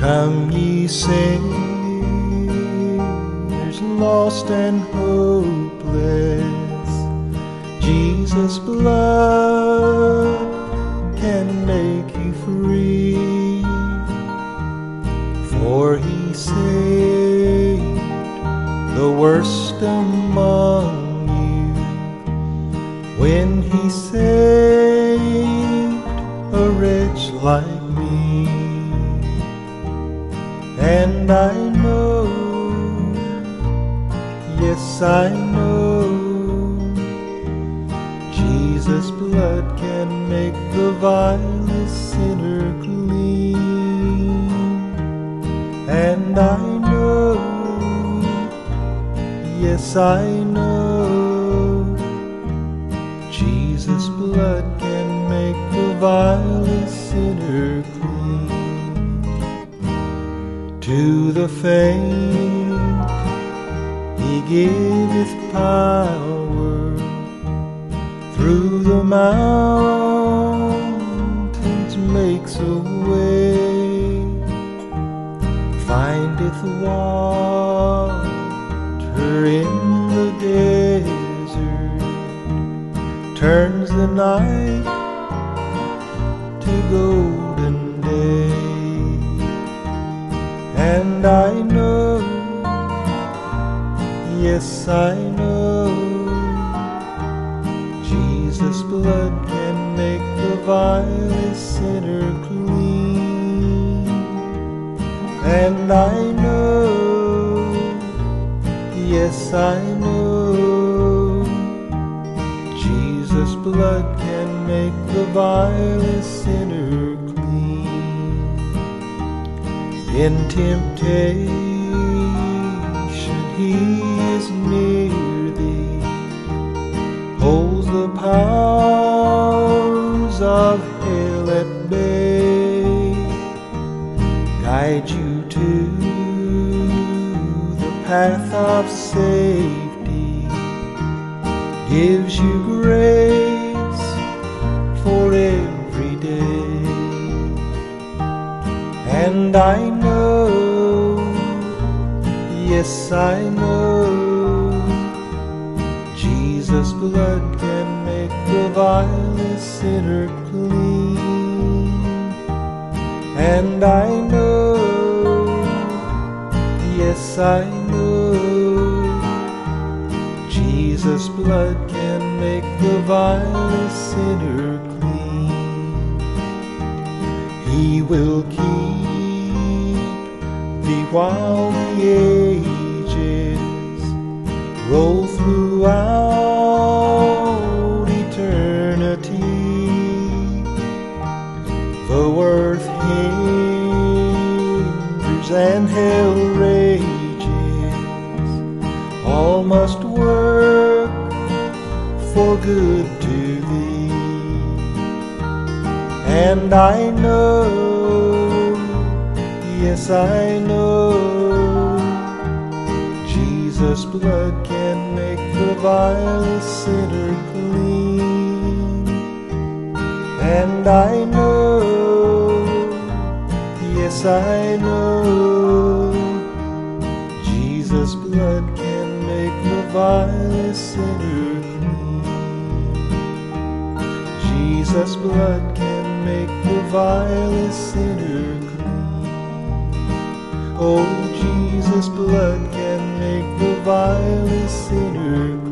Come ye sinners, lost and hopeless, Jesus' blood can make you free. For he saved the worst among you when he saved a wretch like me. And I know, yes I know, Jesus' blood can make the vilest sinner clean. And I know, yes I know, Jesus' blood can make the vilest sinner clean. To the faint he giveth power, through the mountains makes a way, findeth water in the desert, turns the night to golden day. And I know, yes I know, Jesus' blood can make the vilest sinner clean. And I know, yes I know, Jesus' blood can make the vilest sinner clean. In temptation he is near thee, holds the powers of hell at bay, guides you to the path of safety, gives you grace for every day. And I know, yes I know, Jesus' blood can make the vilest sinner clean. And I know, yes I know, Jesus' blood can make the vilest sinner clean. He will keep thee while the ages roll throughout eternity. Though earth hinders and hell rages, all must work for good to thee. And I know, yes I know, Jesus' blood can make the vilest sinner clean. And I know, yes I know, Jesus' blood can make the vilest sinner clean. Jesus' blood can make the vilest sinner clean. Oh, Jesus' blood can make the vilest sinner clean.